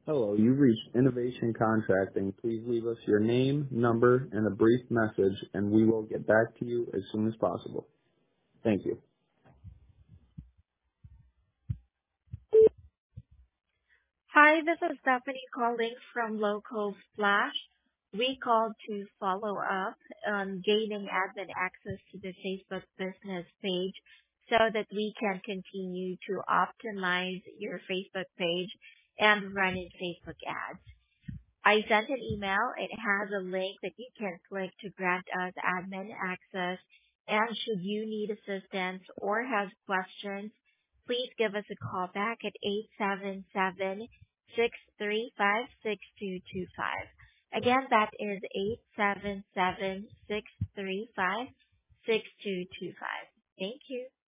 Hello, you've reached Innovation Contracting. Please leave us your name, number, and a brief message, and we will get back to you as soon as possible. Thank you. Hi, this is Stephanie calling from Local Flash. We called to follow up on gaining admin access to the Facebook business page so that we can continue to optimize your Facebook page and run in Facebook ads. I sent an email. It has a link that you can click to grant us admin access. And should you need assistance or have questions, please give us a call back at 877-635-6225. Again, that is 877-635-6225. Thank you.